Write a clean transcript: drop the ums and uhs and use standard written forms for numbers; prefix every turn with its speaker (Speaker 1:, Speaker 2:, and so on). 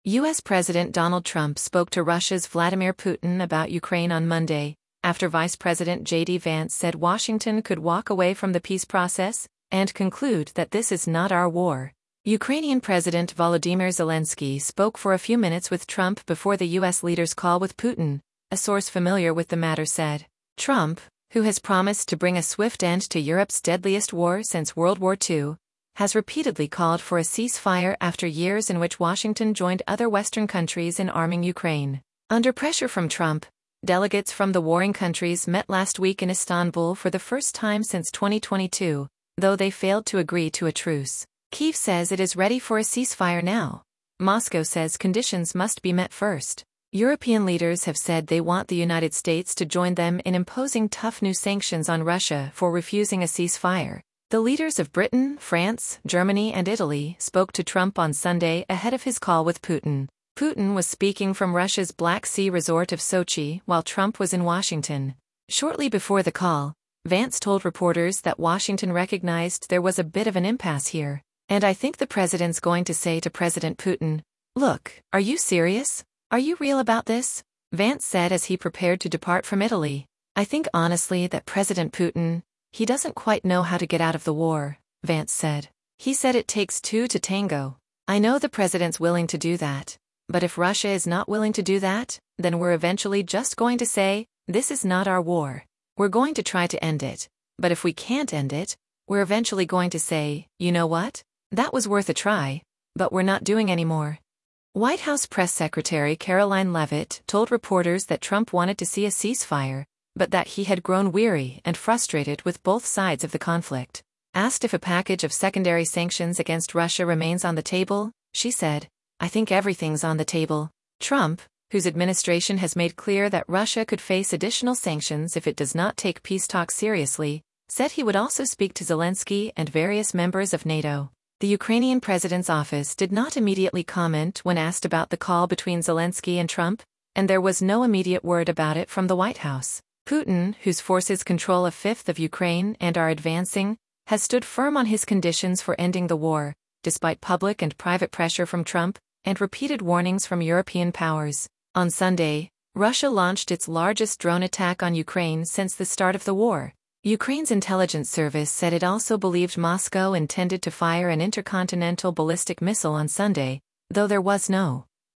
Speaker 1: U.S. President Donald Trump spoke to Russia's Vladimir Putin about Ukraine on Monday, after Vice President J.D. Vance said Washington could walk away from the peace process and conclude that this is not our war. Ukrainian President Volodymyr Zelensky spoke for a few minutes with Trump before the U.S. leader's call with Putin, a source familiar with the matter said. Trump, who has promised to bring a swift end to Europe's deadliest war since World War II, has repeatedly called for a ceasefire after years in which Washington joined other Western countries in arming Ukraine. Under pressure from Trump, delegates from the warring countries met last week in Istanbul for the first time since 2022, though they failed to agree to a truce. Kyiv says it is ready for a ceasefire now. Moscow says conditions must be met first. European leaders have said they want the United States to join them in imposing tough new sanctions on Russia for refusing a ceasefire. The leaders of Britain, France, Germany, and Italy spoke to Trump on Sunday ahead of his call with Putin. Putin was speaking from Russia's Black Sea resort of Sochi while Trump was in Washington. Shortly before the call, Vance told reporters that Washington recognized there was a bit of an impasse here. And I think the president's going to say to President Putin, "Look, are you serious? Are you real about this?" Vance said as he prepared to depart from Italy. "I think honestly that President Putin, he doesn't quite know how to get out of the war," Vance said. He said it takes two to tango. "I know the president's willing to do that. But if Russia is not willing to do that, then we're eventually just going to say, this is not our war. We're going to try to end it. But if we can't end it, we're eventually going to say, you know what? That was worth a try, but we're not doing any more." White House Press Secretary Caroline Leavitt told reporters that Trump wanted to see a ceasefire, but that he had grown weary and frustrated with both sides of the conflict. Asked if a package of secondary sanctions against Russia remains on the table, she said, "I think everything's on the table." Trump, whose administration has made clear that Russia could face additional sanctions if it does not take peace talks seriously, said he would also speak to Zelensky and various members of NATO. The Ukrainian president's office did not immediately comment when asked about the call between Zelensky and Trump, and there was no immediate word about it from the White House. Putin, whose forces control a fifth of Ukraine and are advancing, has stood firm on his conditions for ending the war, despite public and private pressure from Trump and repeated warnings from European powers. On Sunday, Russia launched its largest drone attack on Ukraine since the start of the war. Ukraine's intelligence service said it also believed Moscow intended to fire an intercontinental ballistic missile on Sunday, though there was no